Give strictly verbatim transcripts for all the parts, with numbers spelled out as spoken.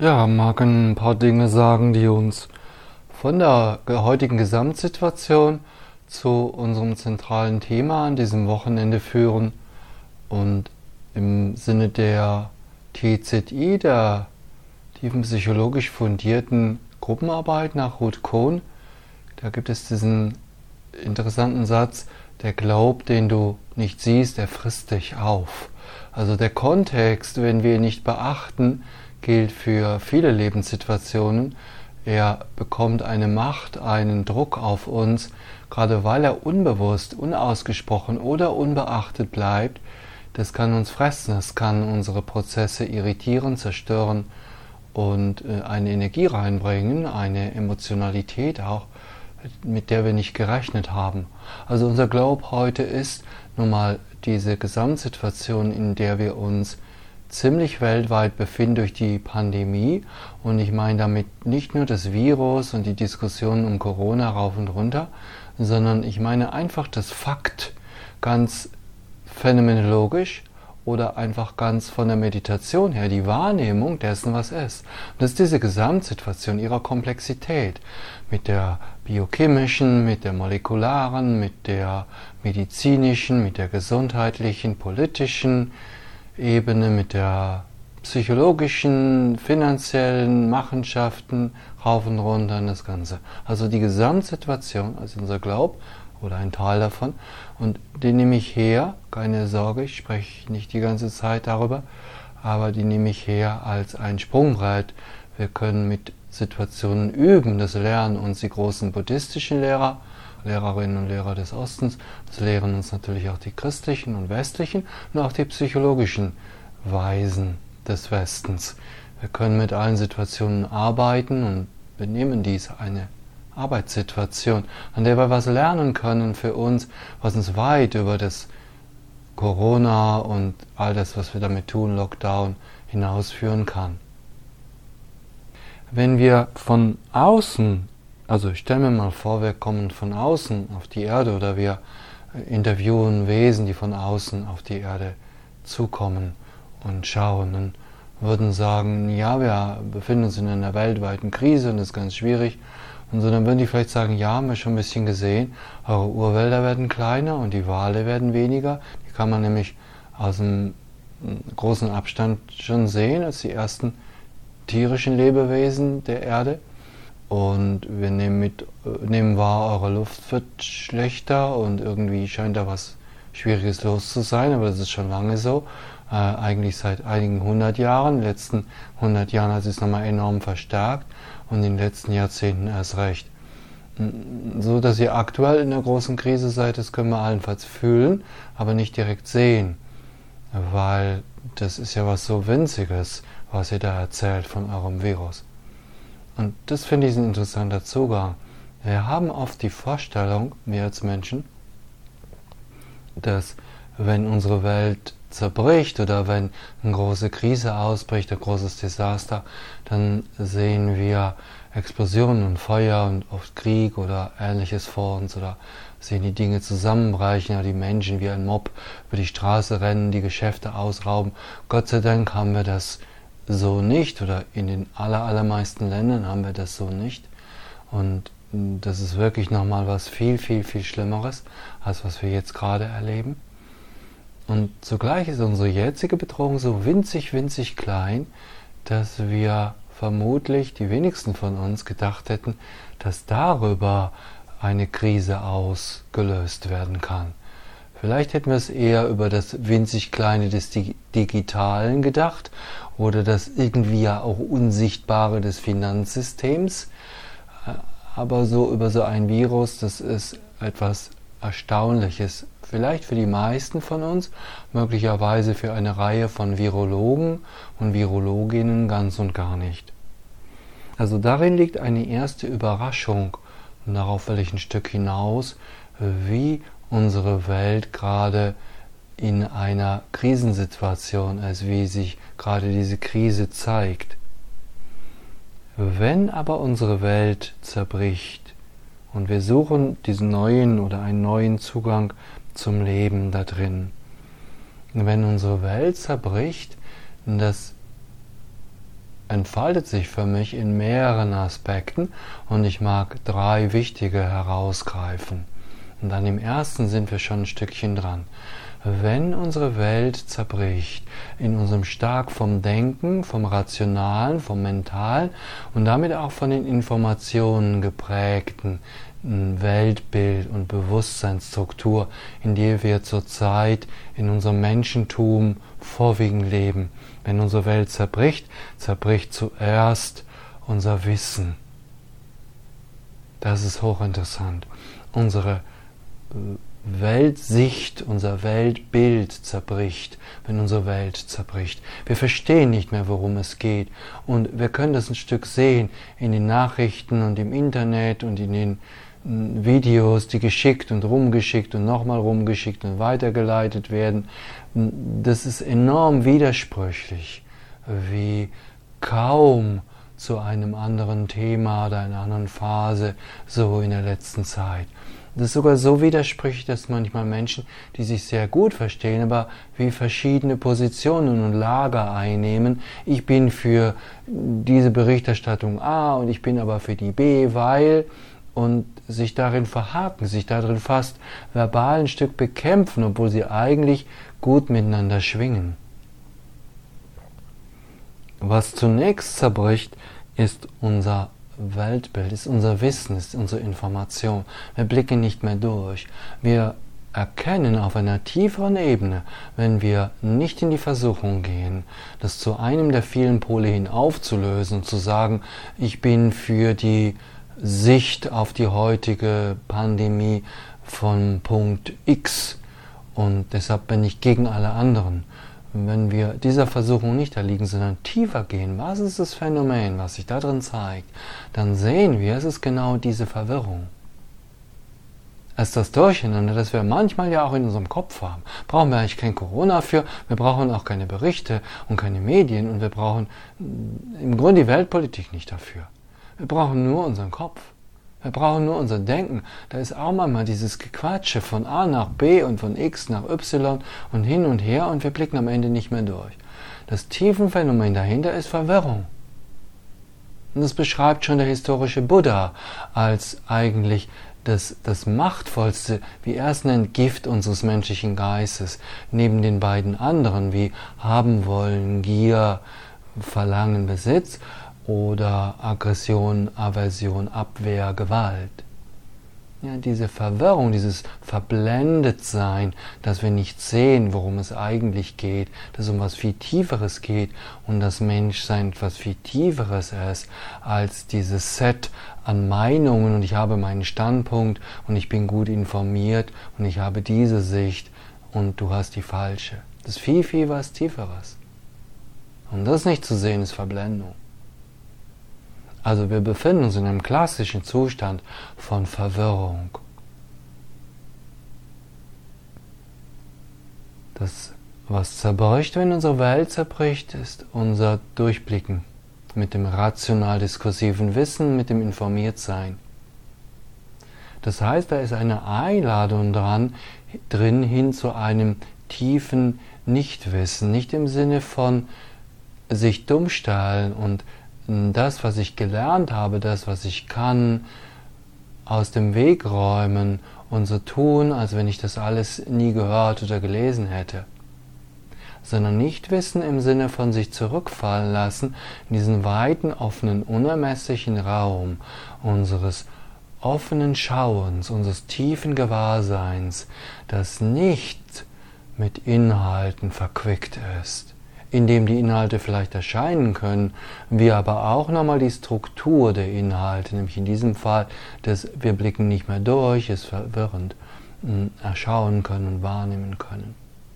Ja, mag ein paar Dinge sagen, die uns von der heutigen Gesamtsituation zu unserem zentralen Thema an diesem Wochenende führen. Und im Sinne der T Z I, der tiefenpsychologisch fundierten Gruppenarbeit nach Ruth Cohn, da gibt es diesen interessanten Satz: Der Glaub, den du nicht siehst, der frisst dich auf. Also der Kontext, wenn wir ihn nicht beachten, gilt für viele Lebenssituationen. Er bekommt eine Macht, einen Druck auf uns, gerade weil er unbewusst, unausgesprochen oder unbeachtet bleibt. Das kann uns fressen, das kann unsere Prozesse irritieren, zerstören und eine Energie reinbringen, eine Emotionalität auch, mit der wir nicht gerechnet haben. Also unser Glaube heute ist nun mal diese Gesamtsituation, in der wir uns ziemlich weltweit befinden durch die Pandemie. Und ich meine damit nicht nur das Virus und die Diskussionen um Corona rauf und runter, sondern ich meine einfach das Fakt, ganz phänomenologisch oder einfach ganz von der Meditation her, die Wahrnehmung dessen, was ist. Und das ist diese Gesamtsituation ihrer Komplexität mit der biochemischen, mit der molekularen, mit der medizinischen, mit der gesundheitlichen, politischen Ebene, mit der psychologischen, finanziellen Machenschaften, rauf und runter und das Ganze. Also die Gesamtsituation, also unser Glaub oder ein Teil davon, und den nehme ich her, keine Sorge, ich spreche nicht die ganze Zeit darüber, aber die nehme ich her als ein Sprungbrett. Wir können mit Situationen üben, das lernen uns die großen buddhistischen Lehrer, Lehrerinnen und Lehrer des Ostens, das lehren uns natürlich auch die christlichen und westlichen und auch die psychologischen Weisen des Westens. Wir können mit allen Situationen arbeiten und wir nehmen dies eine Arbeitssituation, an der wir was lernen können für uns, was uns weit über das Corona und all das, was wir damit tun, Lockdown, hinausführen kann. Wenn wir von außen, also ich stelle mir mal vor, wir kommen von außen auf die Erde oder wir interviewen Wesen, die von außen auf die Erde zukommen und schauen und würden sagen, ja, wir befinden uns in einer weltweiten Krise und das ist ganz schwierig. Und so, dann würden die vielleicht sagen, ja, haben wir schon ein bisschen gesehen, eure Urwälder werden kleiner und die Wale werden weniger. Die kann man nämlich aus einem großen Abstand schon sehen, als die ersten tierischen Lebewesen der Erde. Und wir nehmen, mit, nehmen wahr, eure Luft wird schlechter und irgendwie scheint da was Schwieriges los zu sein, aber das ist schon lange so. Äh, eigentlich seit einigen hundert Jahren. In den letzten hundert Jahren hat es nochmal enorm verstärkt und in den letzten Jahrzehnten erst recht. So, dass ihr aktuell in einer großen Krise seid, das können wir allenfalls fühlen, aber nicht direkt sehen, weil das ist ja was so Winziges, was ihr da erzählt von eurem Virus. Und das finde ich ein interessanter Zugang. Wir haben oft die Vorstellung, wir als Menschen, dass wenn unsere Welt zerbricht oder wenn eine große Krise ausbricht, ein großes Desaster, dann sehen wir Explosionen und Feuer und oft Krieg oder Ähnliches vor uns oder sehen die Dinge zusammenbrechen, ja, die Menschen wie ein Mob über die Straße rennen, die Geschäfte ausrauben. Gott sei Dank haben wir das so nicht oder in den aller, allermeisten Ländern haben wir das so nicht. Und das ist wirklich nochmal was viel, viel, viel Schlimmeres, als was wir jetzt gerade erleben. Und zugleich ist unsere jetzige Bedrohung so winzig, winzig klein, dass wir vermutlich, die wenigsten von uns, gedacht hätten, dass darüber eine Krise ausgelöst werden kann. Vielleicht hätten wir es eher über das winzig Kleine des Digitalen gedacht oder das irgendwie ja auch Unsichtbare des Finanzsystems. Aber so über so ein Virus, das ist etwas Erstaunliches. Vielleicht für die meisten von uns, möglicherweise für eine Reihe von Virologen und Virologinnen ganz und gar nicht. Also darin liegt eine erste Überraschung, und darauf will ich ein Stück hinaus, wie unsere Welt gerade in einer Krisensituation ist, wie sich gerade diese Krise zeigt. Wenn aber unsere Welt zerbricht und wir suchen diesen neuen oder einen neuen Zugang zum Leben da drin, wenn unsere Welt zerbricht, das entfaltet sich für mich in mehreren Aspekten und ich mag drei wichtige herausgreifen. Und dann im ersten sind wir schon ein Stückchen dran. Wenn unsere Welt zerbricht, in unserem stark vom Denken, vom Rationalen, vom Mentalen und damit auch von den Informationen geprägten Weltbild und Bewusstseinsstruktur, in der wir zurzeit in unserem Menschentum vorwiegend leben. Wenn unsere Welt zerbricht, zerbricht zuerst unser Wissen. Das ist hochinteressant. Unsere Weltsicht, unser Weltbild zerbricht, wenn unsere Welt zerbricht. Wir verstehen nicht mehr, worum es geht. Und wir können das ein Stück sehen in den Nachrichten und im Internet und in den Videos, die geschickt und rumgeschickt und nochmal rumgeschickt und weitergeleitet werden. Das ist enorm widersprüchlich, wie kaum zu einem anderen Thema oder einer anderen Phase so in der letzten Zeit. Das ist sogar so widersprüchlich, dass manchmal Menschen, die sich sehr gut verstehen, aber wie verschiedene Positionen und Lager einnehmen. Ich bin für diese Berichterstattung A und ich bin aber für die B, weil, und sich darin verhaken, sich darin fast verbal ein Stück bekämpfen, obwohl sie eigentlich gut miteinander schwingen. Was zunächst zerbricht, ist unser Weltbild, ist unser Wissen, ist unsere Information. Wir blicken nicht mehr durch. Wir erkennen auf einer tieferen Ebene, wenn wir nicht in die Versuchung gehen, das zu einem der vielen Pole hin aufzulösen und zu sagen, ich bin für die Sicht auf die heutige Pandemie von Punkt X und deshalb bin ich gegen alle anderen. Wenn wir dieser Versuchung nicht erliegen, sondern tiefer gehen, was ist das Phänomen, was sich da drin zeigt, dann sehen wir, es ist genau diese Verwirrung. Es ist das Durcheinander, das wir manchmal ja auch in unserem Kopf haben. Brauchen wir eigentlich kein Corona für, wir brauchen auch keine Berichte und keine Medien und wir brauchen im Grunde die Weltpolitik nicht dafür. Wir brauchen nur unseren Kopf. Wir brauchen nur unser Denken. Da ist auch manchmal dieses Gequatsche von A nach B und von X nach Y und hin und her und wir blicken am Ende nicht mehr durch. Das Tiefenphänomen dahinter ist Verwirrung. Und das beschreibt schon der historische Buddha als eigentlich das, das machtvollste, wie er es nennt, Gift unseres menschlichen Geistes, neben den beiden anderen wie Haben wollen, Gier, Verlangen, Besitz, oder Aggression, Aversion, Abwehr, Gewalt. Ja, diese Verwirrung, dieses Verblendetsein, dass wir nicht sehen, worum es eigentlich geht, dass es um was viel Tieferes geht und das Menschsein etwas viel Tieferes ist als dieses Set an Meinungen und ich habe meinen Standpunkt und ich bin gut informiert und ich habe diese Sicht und du hast die falsche. Das ist viel, viel was Tieferes. Und das nicht zu sehen, ist Verblendung. Also wir befinden uns in einem klassischen Zustand von Verwirrung. Das, was zerbricht, wenn unsere Welt zerbricht, ist unser Durchblicken mit dem rational-diskursiven Wissen, mit dem Informiertsein. Das heißt, da ist eine Einladung dran, drin hin zu einem tiefen Nichtwissen, nicht im Sinne von sich dummstellen und das, was ich gelernt habe, das, was ich kann, aus dem Weg räumen und so tun, als wenn ich das alles nie gehört oder gelesen hätte. Sondern Nichtwissen im Sinne von sich zurückfallen lassen in diesen weiten, offenen, unermesslichen Raum unseres offenen Schauens, unseres tiefen Gewahrseins, das nicht mit Inhalten verquickt ist, in dem die Inhalte vielleicht erscheinen können, wir aber auch nochmal die Struktur der Inhalte, nämlich in diesem Fall, dass wir blicken nicht mehr durch, ist verwirrend, erschauen können und wahrnehmen können.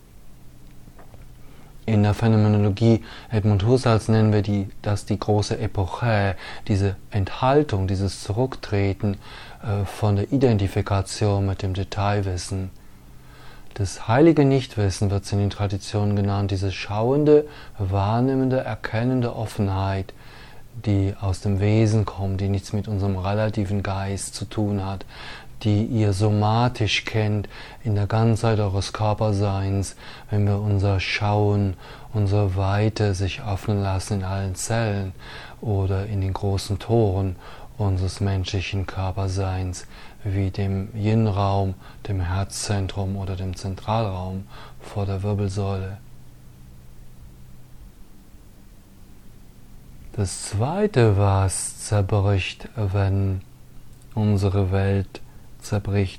In der Phänomenologie Edmund Husserls nennen wir die, das die große Epoche, diese Enthaltung, dieses Zurücktreten äh, von der Identifikation mit dem Detailwissen. Das heilige Nichtwissen wird es in den Traditionen genannt, diese schauende, wahrnehmende, erkennende Offenheit, die aus dem Wesen kommt, die nichts mit unserem relativen Geist zu tun hat, die ihr somatisch kennt in der Ganzheit eures Körperseins, wenn wir unser Schauen, unsere Weite sich öffnen lassen in allen Zellen oder in den großen Toren unseres menschlichen Körperseins, wie dem Yin-Raum, dem Herzzentrum oder dem Zentralraum vor der Wirbelsäule. Das Zweite, was zerbricht, wenn unsere Welt zerbricht,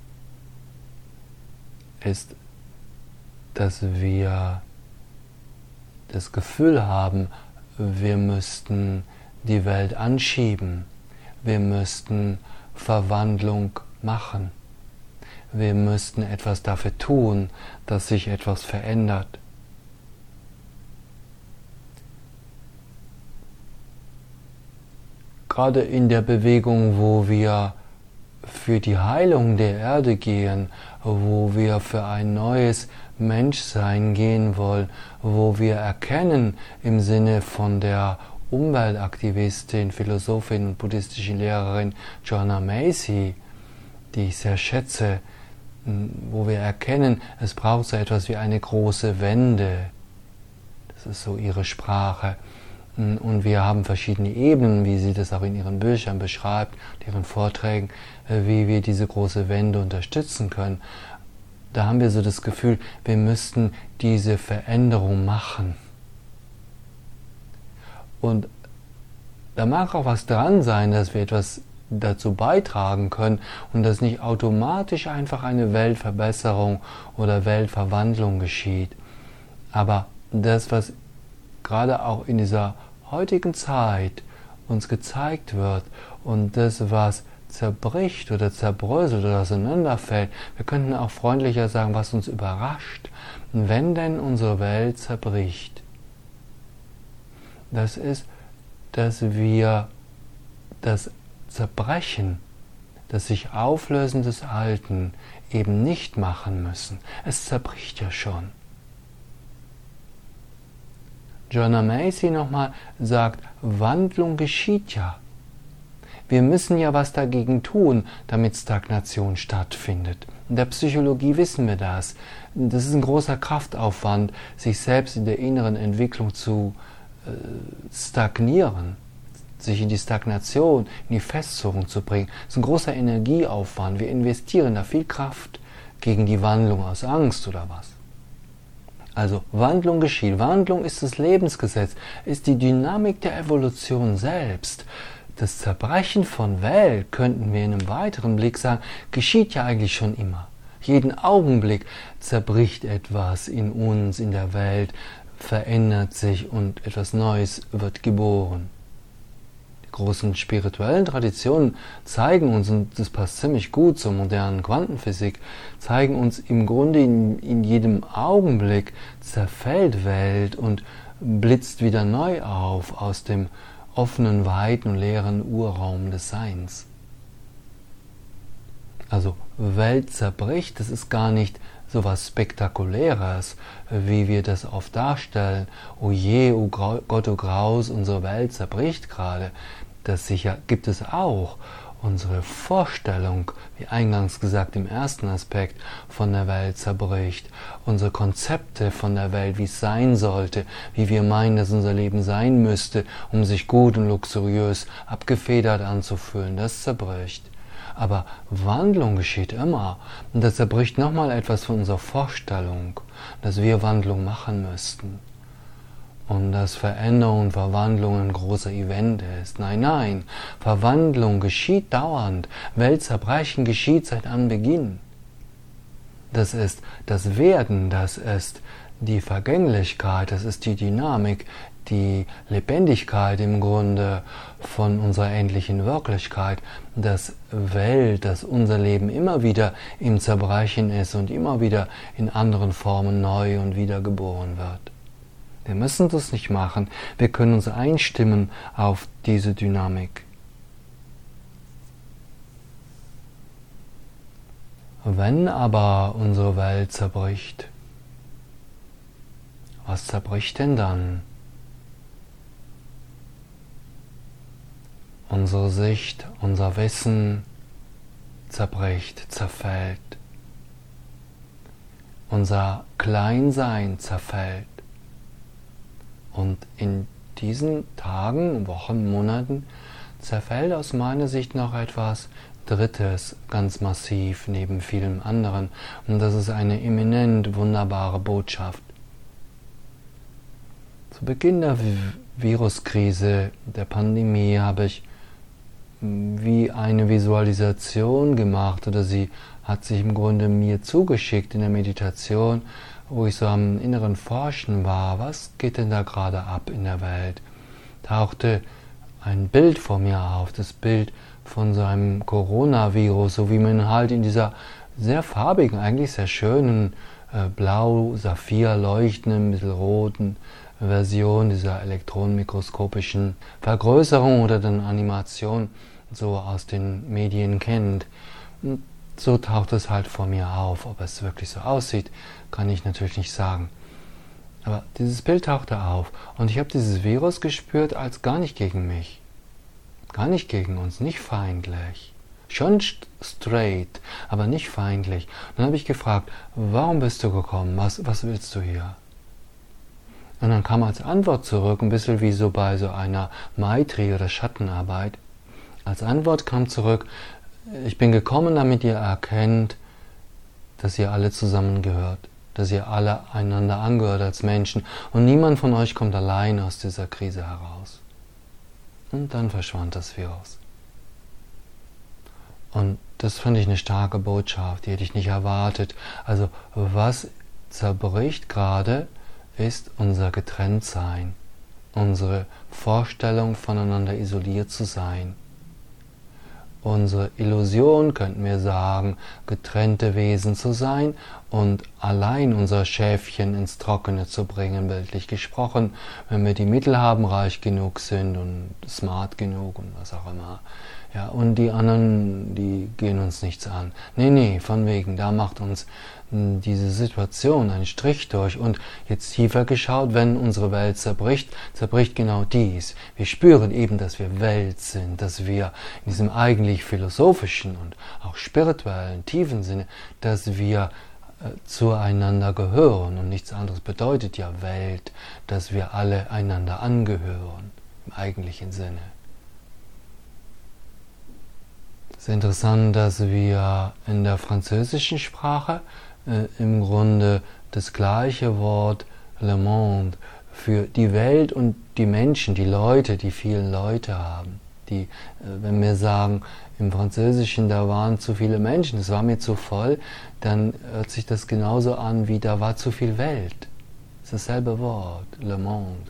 ist, dass wir das Gefühl haben, wir müssten die Welt anschieben, wir müssten Verwandlung machen, wir müssten etwas dafür tun, dass sich etwas verändert. Gerade in der Bewegung, wo wir für die Heilung der Erde gehen, wo wir für ein neues Menschsein gehen wollen, wo wir erkennen im Sinne von der Umweltaktivistin, Philosophin und buddhistischen Lehrerin Joanna Macy, die ich sehr schätze, wo wir erkennen, es braucht so etwas wie eine große Wende. Das ist so ihre Sprache. Und wir haben verschiedene Ebenen, wie sie das auch in ihren Büchern beschreibt, in ihren Vorträgen, wie wir diese große Wende unterstützen können. Da haben wir so das Gefühl, wir müssten diese Veränderung machen. Und da mag auch was dran sein, dass wir etwas dazu beitragen können und dass nicht automatisch einfach eine Weltverbesserung oder Weltverwandlung geschieht. Aber das, was gerade auch in dieser heutigen Zeit uns gezeigt wird und das, was zerbricht oder zerbröselt oder auseinanderfällt, wir könnten auch freundlicher sagen, was uns überrascht, wenn denn unsere Welt zerbricht. Das ist, dass wir das Zerbrechen, das sich Auflösen des Alten eben nicht machen müssen. Es zerbricht ja schon. Joanna Macy nochmal sagt, Wandlung geschieht ja. Wir müssen ja was dagegen tun, damit Stagnation stattfindet. In der Psychologie wissen wir das. Das ist ein großer Kraftaufwand, sich selbst in der inneren Entwicklung zu äh, stagnieren, sich in die Stagnation, in die Festzurung zu bringen. Das ist ein großer Energieaufwand. Wir investieren da viel Kraft gegen die Wandlung aus Angst oder was. Also Wandlung geschieht. Wandlung ist das Lebensgesetz, ist die Dynamik der Evolution selbst. Das Zerbrechen von Welt, könnten wir in einem weiteren Blick sagen, geschieht ja eigentlich schon immer. Jeden Augenblick zerbricht etwas in uns, in der Welt, verändert sich und etwas Neues wird geboren. Die großen spirituellen Traditionen zeigen uns, und das passt ziemlich gut zur modernen Quantenphysik, zeigen uns im Grunde in, in jedem Augenblick zerfällt Welt und blitzt wieder neu auf aus dem offenen, weiten und leeren Urraum des Seins. Also Welt zerbricht, das ist gar nicht so was Spektakuläres, wie wir das oft darstellen. Oh je, oh Gott, oh Graus, unsere Welt zerbricht gerade. Das sicher gibt es auch. Unsere Vorstellung, wie eingangs gesagt im ersten Aspekt, von der Welt zerbricht. Unsere Konzepte von der Welt, wie es sein sollte, wie wir meinen, dass unser Leben sein müsste, um sich gut und luxuriös abgefedert anzufühlen, das zerbricht. Aber Wandlung geschieht immer. Und das zerbricht nochmal etwas von unserer Vorstellung, dass wir Wandlung machen müssten. Und dass Veränderung und Verwandlung ein großer Event ist. Nein, nein, Verwandlung geschieht dauernd. Weltzerbrechen geschieht seit Anbeginn. Das ist das Werden, das ist die Vergänglichkeit, das ist die Dynamik, die Lebendigkeit im Grunde von unserer endlichen Wirklichkeit, dass Welt, dass unser Leben immer wieder im Zerbrechen ist und immer wieder in anderen Formen neu und wiedergeboren wird. Wir müssen das nicht machen, wir können uns einstimmen auf diese Dynamik. Wenn aber unsere Welt zerbricht, was zerbricht denn dann? Unsere Sicht, unser Wissen, zerbricht, zerfällt. Unser Kleinsein zerfällt. Und in diesen Tagen, Wochen, Monaten zerfällt aus meiner Sicht noch etwas Drittes ganz massiv neben vielem anderen. Und das ist eine eminent wunderbare Botschaft. Zu Beginn der Viruskrise, der Pandemie, habe ich wie eine Visualisation gemacht, oder sie hat sich im Grunde mir zugeschickt in der Meditation, wo ich so am inneren Forschen war. Was geht denn da gerade ab in der Welt? Tauchte ein Bild vor mir auf, das Bild von so einem Coronavirus, so wie man halt in dieser sehr farbigen, eigentlich sehr schönen, äh, blau, saphir leuchtenden, mittelroten Version dieser elektronenmikroskopischen Vergrößerung oder dann Animation so aus den Medien kennt. Und so taucht es halt vor mir auf. Ob es wirklich so aussieht, kann ich natürlich nicht sagen. Aber dieses Bild tauchte auf und ich habe dieses Virus gespürt als gar nicht gegen mich. Gar nicht gegen uns, nicht feindlich. Schon straight, aber nicht feindlich. Dann habe ich gefragt, warum bist du gekommen? Was, was willst du hier? Und dann kam als Antwort zurück, ein bisschen wie so bei so einer Maitri oder Schattenarbeit. Als Antwort kam zurück, ich bin gekommen, damit ihr erkennt, dass ihr alle zusammengehört, dass ihr alle einander angehört als Menschen und niemand von euch kommt allein aus dieser Krise heraus. Und dann verschwand das Virus. Und das fand ich eine starke Botschaft, die hätte ich nicht erwartet. Also was zerbricht gerade, ist unser Getrenntsein, unsere Vorstellung, voneinander isoliert zu sein. Unsere Illusion, könnten wir sagen, getrennte Wesen zu sein und allein unser Schäfchen ins Trockene zu bringen, bildlich gesprochen, wenn wir die Mittel haben, reich genug sind und smart genug und was auch immer. Ja, und die anderen, die gehen uns nichts an. Nee, nee, von wegen, da macht uns diese Situation einen Strich durch. Und jetzt tiefer geschaut, wenn unsere Welt zerbricht, zerbricht genau dies. Wir spüren eben, dass wir Welt sind, dass wir in diesem eigentlich philosophischen und auch spirituellen, tiefen Sinne, dass wir äh, zueinander gehören. Und nichts anderes bedeutet ja Welt, dass wir alle einander angehören, im eigentlichen Sinne. Es ist interessant, dass wir in der französischen Sprache äh, im Grunde das gleiche Wort Le Monde für die Welt und die Menschen, die Leute, die vielen Leute haben. Die, äh, wenn wir sagen, im Französischen, da waren zu viele Menschen, es war mir zu voll, dann hört sich das genauso an, wie da war zu viel Welt. Das ist dasselbe Wort, Le Monde.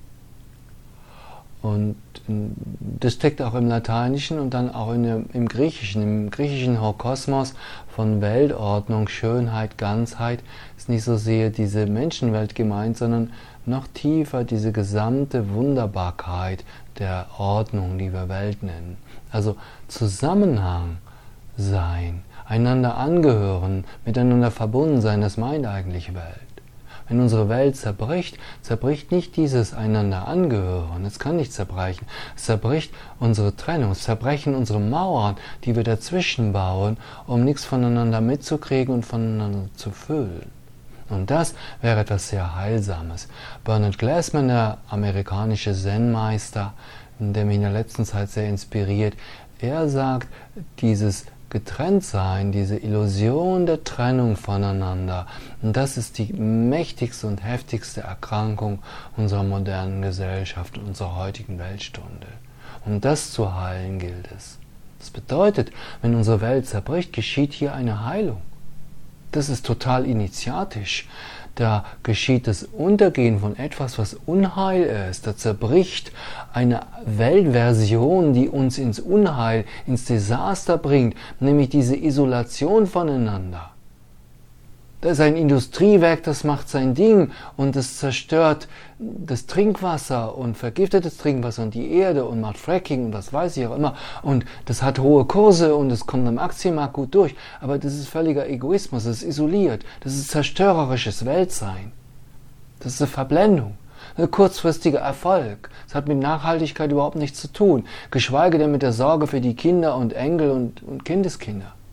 Und das steckt auch im Lateinischen und dann auch in der, im Griechischen. Im griechischen Kosmos von Weltordnung, Schönheit, Ganzheit ist nicht so sehr diese Menschenwelt gemeint, sondern noch tiefer diese gesamte Wunderbarkeit der Ordnung, die wir Welt nennen. Also Zusammenhang sein, einander angehören, miteinander verbunden sein, das meint eigentlich Welt. Wenn unsere Welt zerbricht, zerbricht nicht dieses einander angehören, es kann nicht zerbrechen, es zerbricht unsere Trennung, es zerbrechen unsere Mauern, die wir dazwischen bauen, um nichts voneinander mitzukriegen und voneinander zu fühlen. Und das wäre etwas sehr Heilsames. Bernard Glassman, der amerikanische Zen-Meister, der mich in der letzten Zeit sehr inspiriert, er sagt, dieses Getrenntsein, diese Illusion der Trennung voneinander, und das ist die mächtigste und heftigste Erkrankung unserer modernen Gesellschaft, unserer heutigen Weltstunde. Um das zu heilen gilt es. Das bedeutet, wenn unsere Welt zerbricht, geschieht hier eine Heilung. Das ist total initiatisch. Da geschieht das Untergehen von etwas, was Unheil ist. Da zerbricht eine Weltversion, die uns ins Unheil, ins Desaster bringt, nämlich diese Isolation voneinander. Da ist ein Industriewerk, das macht sein Ding und es zerstört das Trinkwasser und vergiftet das Trinkwasser und die Erde und macht Fracking und was weiß ich auch immer. Und das hat hohe Kurse und es kommt am Aktienmarkt gut durch. Aber das ist völliger Egoismus, das ist isoliert, das ist zerstörerisches Weltsein. Das ist eine Verblendung, ein kurzfristiger Erfolg. Das hat mit Nachhaltigkeit überhaupt nichts zu tun, geschweige denn mit der Sorge für die Kinder und Enkel und, und Kindeskinder.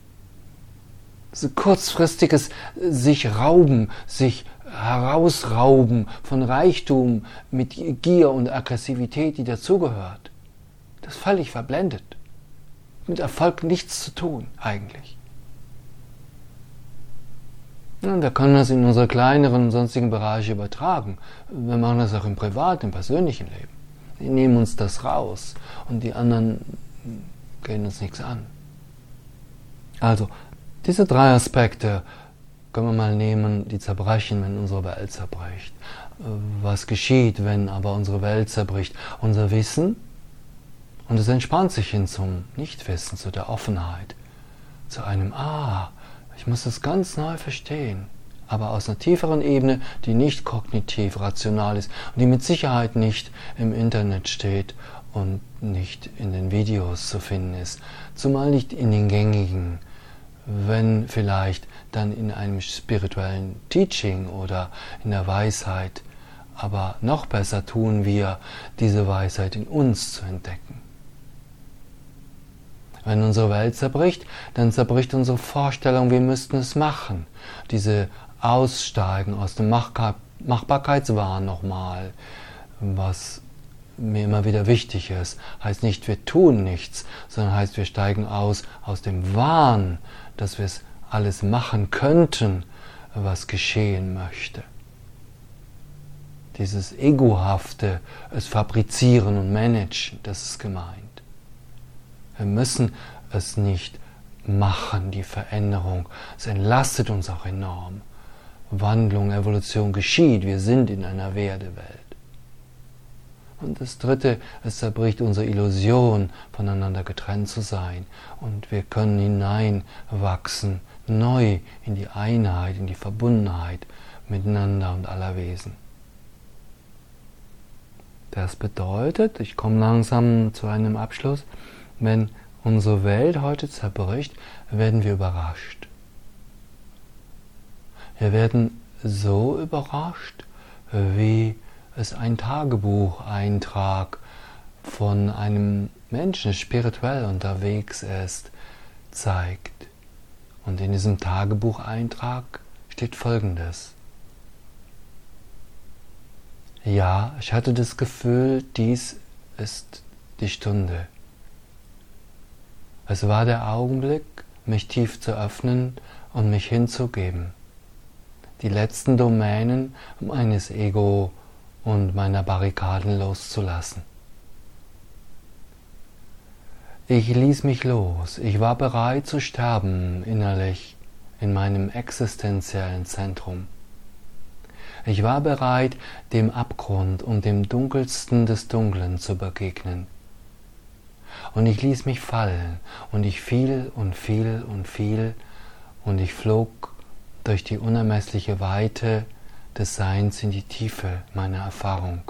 So kurzfristiges sich rauben, sich herausrauben von Reichtum mit Gier und Aggressivität, die dazugehört. Das ist völlig verblendet. Mit Erfolg nichts zu tun, eigentlich. Und wir können das in unsere kleineren sonstigen Bereiche übertragen. Wir machen das auch im privaten, im persönlichen Leben. Wir nehmen uns das raus und die anderen gehen uns nichts an. Also, diese drei Aspekte können wir mal nehmen, die zerbrechen, wenn unsere Welt zerbricht. Was geschieht, wenn aber unsere Welt zerbricht? Unser Wissen, und es entspannt sich hin zum Nichtwissen, zu der Offenheit, zu einem Ah, ich muss das ganz neu verstehen, aber aus einer tieferen Ebene, die nicht kognitiv rational ist und die mit Sicherheit nicht im Internet steht und nicht in den Videos zu finden ist, zumal nicht in den gängigen, wenn vielleicht dann in einem spirituellen Teaching oder in der Weisheit, aber noch besser tun wir, diese Weisheit in uns zu entdecken. Wenn unsere Welt zerbricht, dann zerbricht unsere Vorstellung, wir müssten es machen. Diese Aussteigen aus dem Machbarkeitswahn nochmal, was mir immer wieder wichtig ist, heißt nicht, wir tun nichts, sondern heißt, wir steigen aus aus dem Wahn, dass wir es alles machen könnten, was geschehen möchte. Dieses egohafte, es fabrizieren und managen, das ist gemeint. Wir müssen es nicht machen, die Veränderung. Es entlastet uns auch enorm. Wandlung, Evolution geschieht. Wir sind in einer Werdewelt. Und das Dritte, es zerbricht unsere Illusion, voneinander getrennt zu sein. Und wir können hineinwachsen, neu in die Einheit, in die Verbundenheit miteinander und aller Wesen. Das bedeutet, ich komme langsam zu einem Abschluss, wenn unsere Welt heute zerbricht, werden wir überrascht. Wir werden so überrascht, wie es ein Tagebucheintrag von einem Menschen, der spirituell unterwegs ist, zeigt. Und in diesem Tagebucheintrag steht Folgendes. Ja, ich hatte das Gefühl, dies ist die Stunde. Es war der Augenblick, mich tief zu öffnen und mich hinzugeben. Die letzten Domänen meines Ego und meiner Barrikaden loszulassen. Ich ließ mich los. Ich war bereit zu sterben innerlich in meinem existenziellen Zentrum. Ich war bereit, dem Abgrund und dem Dunkelsten des Dunklen zu begegnen. Und ich ließ mich fallen, und ich fiel und fiel und fiel, und ich flog durch die unermessliche Weite des Seins in die Tiefe meiner Erfahrung.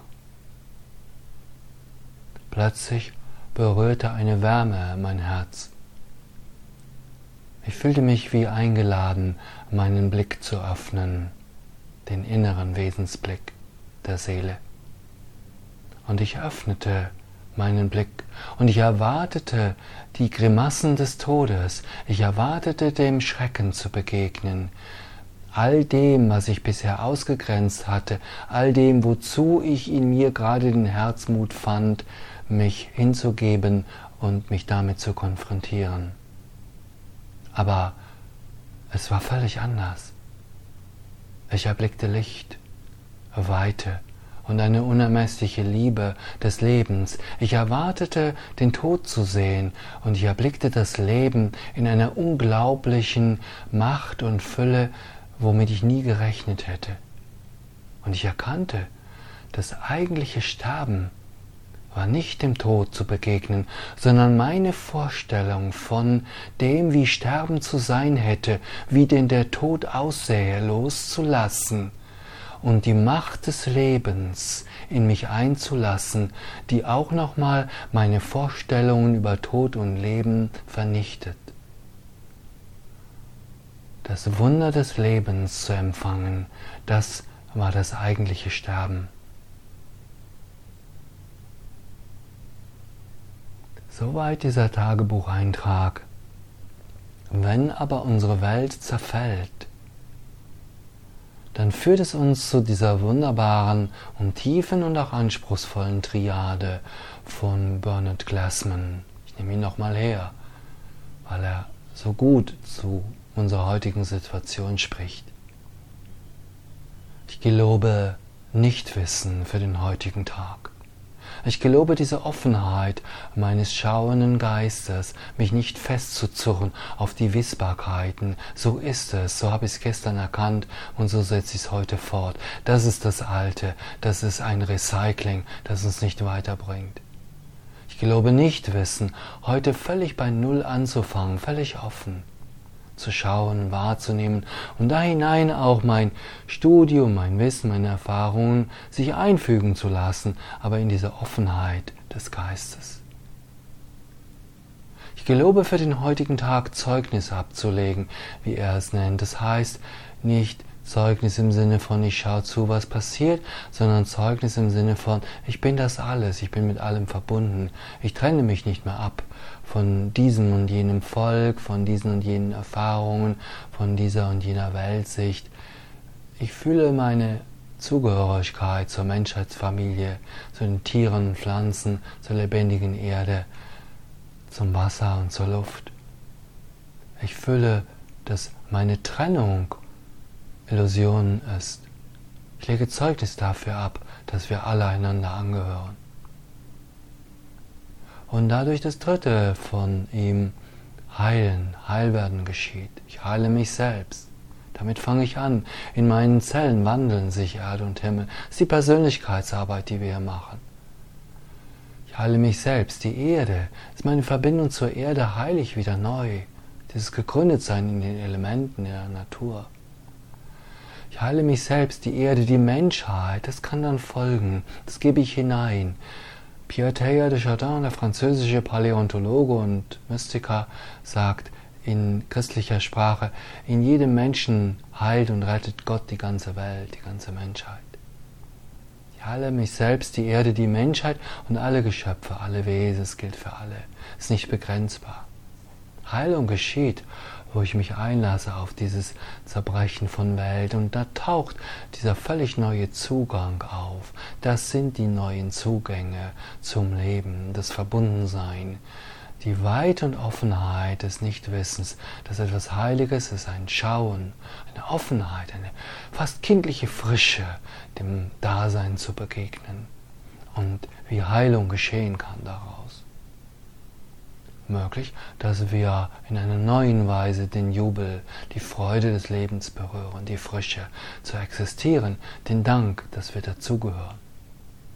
Plötzlich berührte eine Wärme mein Herz. Ich fühlte mich wie eingeladen, meinen Blick zu öffnen, den inneren Wesensblick der Seele. Und ich öffnete meinen Blick und ich erwartete die Grimassen des Todes, ich erwartete dem Schrecken zu begegnen, all dem, was ich bisher ausgegrenzt hatte, all dem, wozu ich in mir gerade den Herzmut fand, mich hinzugeben und mich damit zu konfrontieren. Aber es war völlig anders. Ich erblickte Licht, Weite und eine unermessliche Liebe des Lebens. Ich erwartete, den Tod zu sehen, und ich erblickte das Leben in einer unglaublichen Macht und Fülle, womit ich nie gerechnet hätte. Und ich erkannte, das eigentliche Sterben war nicht dem Tod zu begegnen, sondern meine Vorstellung von dem, wie Sterben zu sein hätte, wie denn der Tod aussähe, loszulassen und die Macht des Lebens in mich einzulassen, die auch nochmal meine Vorstellungen über Tod und Leben vernichtet. Das Wunder des Lebens zu empfangen, das war das eigentliche Sterben. Soweit dieser Tagebucheintrag. Wenn aber unsere Welt zerfällt, dann führt es uns zu dieser wunderbaren und tiefen und auch anspruchsvollen Triade von Bernard Glassman. Ich nehme ihn nochmal her, weil er so gut zu unserer heutigen Situation spricht. Ich gelobe Nichtwissen für den heutigen Tag. Ich gelobe diese Offenheit meines schauenden Geistes, mich nicht festzuzurren auf die Wissbarkeiten. So ist es, so habe ich es gestern erkannt und so setze ich es heute fort. Das ist das Alte, das ist ein Recycling, das uns nicht weiterbringt. Ich gelobe Nichtwissen, heute völlig bei Null anzufangen, völlig offen zu schauen, wahrzunehmen und da hinein auch mein Studium, mein Wissen, meine Erfahrungen sich einfügen zu lassen, aber in diese Offenheit des Geistes. Ich gelobe für den heutigen Tag Zeugnis abzulegen, wie er es nennt. Das heißt nicht Zeugnis im Sinne von ich schaue zu, was passiert, sondern Zeugnis im Sinne von ich bin das alles, ich bin mit allem verbunden, ich trenne mich nicht mehr ab von diesem und jenem Volk, von diesen und jenen Erfahrungen, von dieser und jener Weltsicht. Ich fühle meine Zugehörigkeit zur Menschheitsfamilie, zu den Tieren und Pflanzen, zur lebendigen Erde, zum Wasser und zur Luft. Ich fühle, dass meine Trennung Illusion ist. Ich lege Zeugnis dafür ab, dass wir alle einander angehören. Und dadurch das Dritte von ihm, Heilen, Heilwerden geschieht. Ich heile mich selbst. Damit fange ich an. In meinen Zellen wandeln sich Erde und Himmel. Das ist die Persönlichkeitsarbeit, die wir hier machen. Ich heile mich selbst. Die Erde ist meine Verbindung zur Erde, heile ich wieder neu. Dieses Gegründetsein in den Elementen der Natur. Ich heile mich selbst, die Erde, die Menschheit, das kann dann folgen, das gebe ich hinein. Pierre Teilhard de Chardin, der französische Paläontologe und Mystiker, sagt in christlicher Sprache, in jedem Menschen heilt und rettet Gott die ganze Welt, die ganze Menschheit. Ich heile mich selbst, die Erde, die Menschheit und alle Geschöpfe, alle Wesen, es gilt für alle, es ist nicht begrenzbar. Heilung geschieht, wo ich mich einlasse auf dieses Zerbrechen von Welt und da taucht dieser völlig neue Zugang auf. Das sind die neuen Zugänge zum Leben, das Verbundensein, die Weite und Offenheit des Nichtwissens, dass etwas Heiliges ist, ein Schauen, eine Offenheit, eine fast kindliche Frische, dem Dasein zu begegnen und wie Heilung geschehen kann daraus. Möglich, dass wir in einer neuen Weise den Jubel, die Freude des Lebens berühren, die Frische zu existieren, den Dank, dass wir dazugehören.